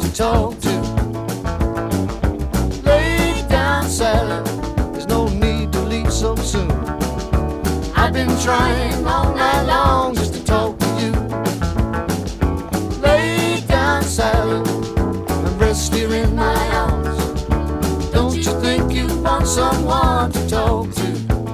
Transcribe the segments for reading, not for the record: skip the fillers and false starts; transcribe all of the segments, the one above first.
to talk to. Lay down, Sally, there's no need to leave so soon. I've been trying all night long just to talk to you. Lay down, Sally, and rest here in my arms. Don't you think you want someone to talk to?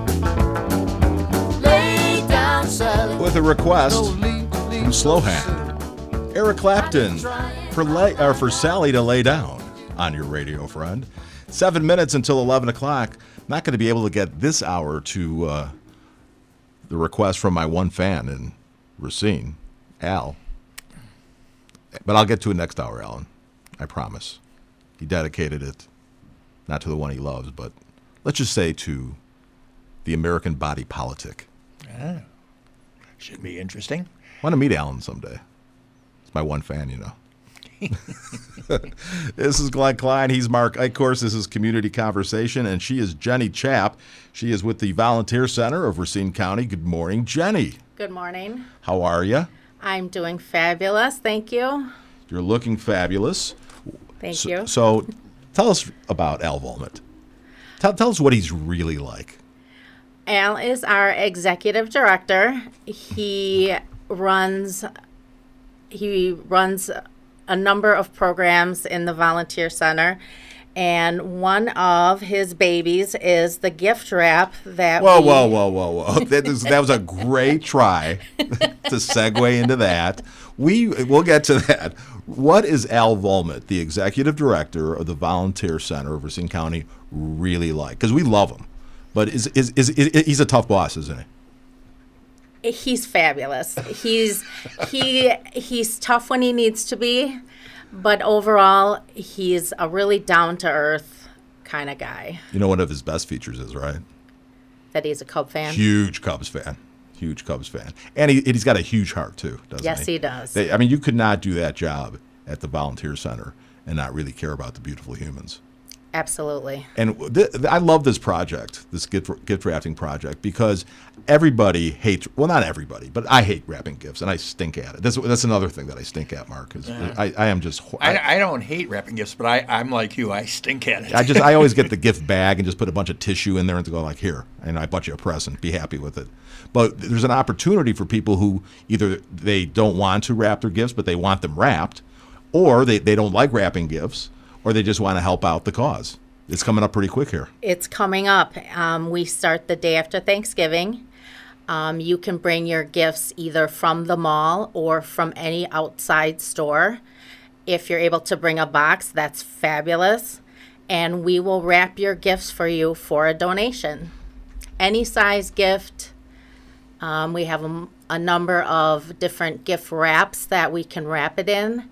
Lay down, Sally. With a request from Slowhand, Eric Clapton, for Sally to lay down on your radio, friend. 7 minutes until 11 o'clock. Not going to be able to get this hour to the request from my one fan in Racine, Al. But I'll get to it next hour, Alan. I promise. He dedicated it, not to the one he loves, but let's just say to the American body politic. Yeah. Should be interesting. I want to meet Alan someday. It's my one fan, you know. This is Glenn Klein. He's Mark Eichhorst. This is Community Conversation, and she is Jenny Chapp. She is with the Volunteer Center of Racine County. Good morning, Jenny. Good morning. How are you? I'm doing fabulous. Thank you. You're looking fabulous. Thank you. So tell us about Al Volmet. Tell us what he's really like. Al is our executive director. He runs a number of programs in the Volunteer Center, and one of his babies is the gift wrap that Whoa. That was a great try to segue into that. We'll get to that. What is Al Volmet, the executive director of the Volunteer Center of Racine County, really like? Because we love him, but he's a tough boss, isn't he? He's fabulous. He's tough when he needs to be, but overall, he's a really down-to-earth kind of guy. You know, one of his best features is, right? That he's a Cub fan. Huge Cubs fan. And he's got a huge heart, too, doesn't he? Yes, he does. You could not do that job at the Volunteer Center and not really care about the beautiful humans. Absolutely. And I love this project, this gift wrapping project, because everybody hates, well, not everybody, but I hate wrapping gifts, and I stink at it. That's another thing that I stink at, Mark, because I am just... I don't hate wrapping gifts, but I'm like you. I stink at it. I always get the gift bag and just put a bunch of tissue in there and to go like, here, and I bought you a present. Be happy with it. But there's an opportunity for people who either they don't want to wrap their gifts, but they want them wrapped, or they don't like wrapping gifts, or they just want to help out the cause. It's coming up pretty quick here. It's coming up. We start the day after Thanksgiving. You can bring your gifts either from the mall or from any outside store. If you're able to bring a box, that's fabulous. And we will wrap your gifts for you for a donation. Any size gift. We have a number of different gift wraps that we can wrap it in.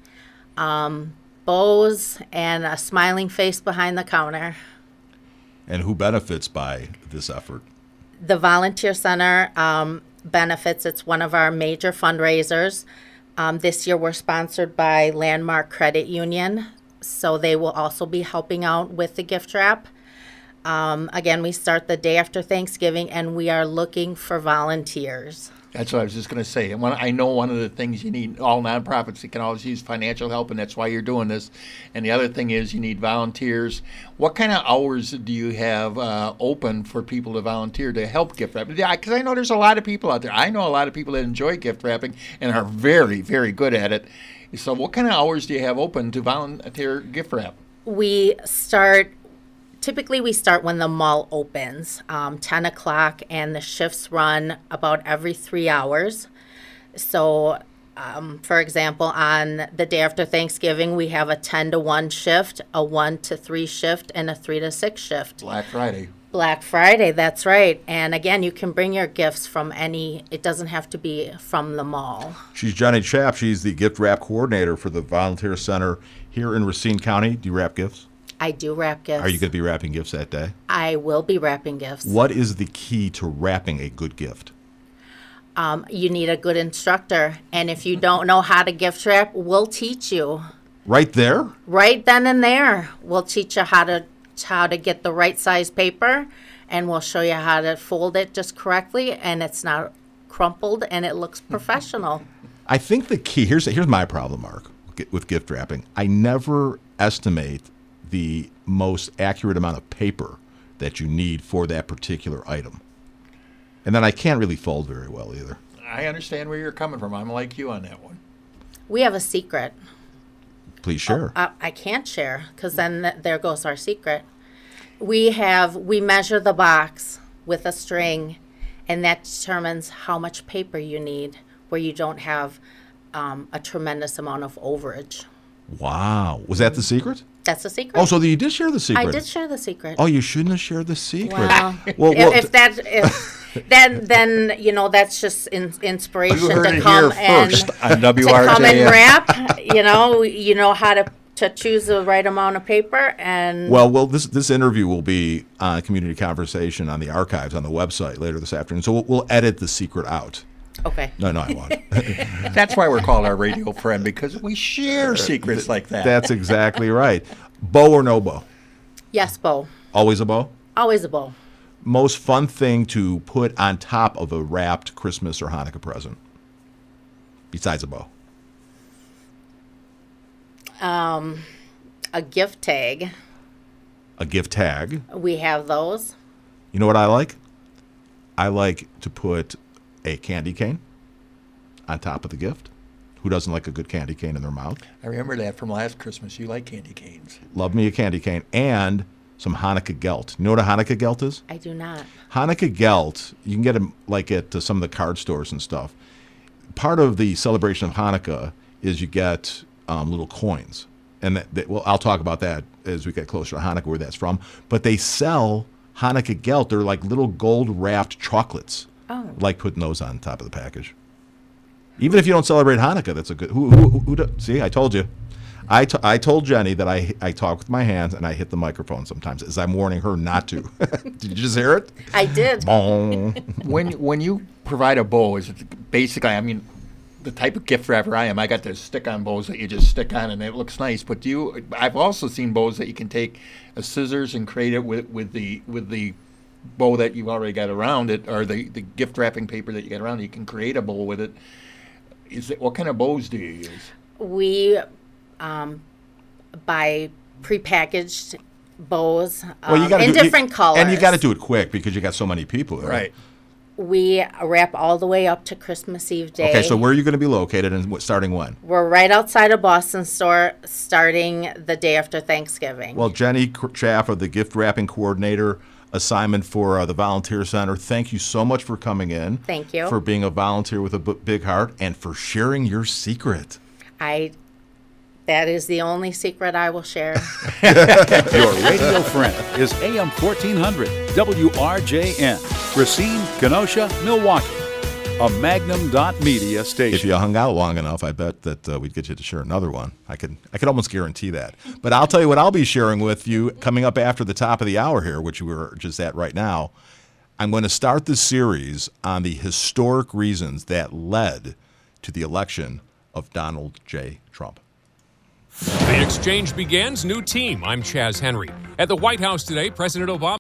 Bows and a smiling face behind the counter. And who benefits by this effort? The Volunteer Center benefits. It's one of our major fundraisers. This year we're sponsored by Landmark Credit Union, so they will also be helping out with the gift wrap. Again, we start the day after Thanksgiving, and we are looking for volunteers. That's what I was just going to say. And I know one of the things you need, all nonprofits, you can always use financial help, and that's why you're doing this. And the other thing is you need volunteers. What kind of hours do you have open for people to volunteer to help gift wrap? Because I know there's a lot of people out there. I know a lot of people that enjoy gift wrapping and are very, very good at it. So what kind of hours do you have open to volunteer gift wrap? Typically, we start when the mall opens, 10 o'clock, and the shifts run about every 3 hours. So, for example, on the day after Thanksgiving, we have a 10 to 1 shift, a 1 to 3 shift, and a 3 to 6 shift. Black Friday. Black Friday, that's right. And again, you can bring your gifts from it doesn't have to be from the mall. She's Jenny Chapp. She's the gift wrap coordinator for the Volunteer Center here in Racine County. Do you wrap gifts? I do wrap gifts. Are you going to be wrapping gifts that day? I will be wrapping gifts. What is the key to wrapping a good gift? You need a good instructor. And if you don't know how to gift wrap, we'll teach you. Right there? Right then and there. We'll teach you how to get the right size paper, and we'll show you how to fold it just correctly, and it's not crumpled, and it looks professional. I think the key, here's my problem, Mark. with gift wrapping. I never estimate the most accurate amount of paper that you need for that particular item. And then I can't really fold very well either. I understand where you're coming from. I'm like you on that one. We have a secret. Please share. I can't share because then there goes our secret. We measure the box with a string, and that determines how much paper you need, where you don't have a tremendous amount of overage. Wow. Was that the secret? That's the secret. Oh, so you did share the secret. I did share the secret. Oh, you shouldn't have shared the secret. Well, if then that's just inspiration You heard to it come here and first on to come and WRJF. wrap. You know how to choose the right amount of paper and. Well, this interview will be on Community Conversation on the archives on the website later this afternoon. So we'll edit the secret out. Okay. No, I won't. That's why we're called our radio friend, because we share secrets like that. That's exactly right. Bow or no bow? Yes, bow. Always a bow? Always a bow. Most fun thing to put on top of a wrapped Christmas or Hanukkah present, besides a bow? A gift tag. A gift tag. We have those. You know what I like? I like to put a candy cane on top of the gift. Who doesn't like a good candy cane in their mouth? I remember that from last Christmas. You like candy canes. Love me a candy cane. And some Hanukkah gelt. You know what a Hanukkah gelt is? I do not. Hanukkah gelt, you can get them like at some of the card stores and stuff. Part of the celebration of Hanukkah is you get little coins. And I'll talk about that as we get closer to Hanukkah, where that's from. But they sell Hanukkah gelt. They're like little gold-wrapped chocolates. Oh. Like putting those on top of the package. Even if you don't celebrate Hanukkah, that's a good. Who see, I told you. I told Jenny that I talk with my hands and I hit the microphone sometimes, as I'm warning her not to. Did you just hear it? I did. When you provide a bow, is it basically, I mean, the type of gift wrapper I am, I got the stick-on bows that you just stick on and it looks nice. But I've also seen bows that you can take a scissors and create it with the bow that you've already got around it, or the gift wrapping paper that you got around it. You can create a bow with it. What kind of bows do you use? We buy prepackaged bows in different colors. And you got to do it quick because you got so many people. Right. We wrap all the way up to Christmas Eve day. Okay, so where are you going to be located and starting when? We're right outside of Boston store, starting the day after Thanksgiving. Well, Jenny Chaff, the gift wrapping coordinator assignment for the Volunteer Center, thank you so much for coming in. Thank you. For being a volunteer with a big heart and for sharing your secret. That is the only secret I will share. Your radio friend is AM 1400 WRJN, Racine, Kenosha, Milwaukee, a Magnum.media station. If you hung out long enough, I bet that we'd get you to share another one. I could almost guarantee that. But I'll tell you what I'll be sharing with you coming up after the top of the hour here, which we're just at right now. I'm going to start the series on the historic reasons that led to the election of Donald J. Trump. The exchange begins. New team. I'm Chaz Henry. At the White House today, President Obama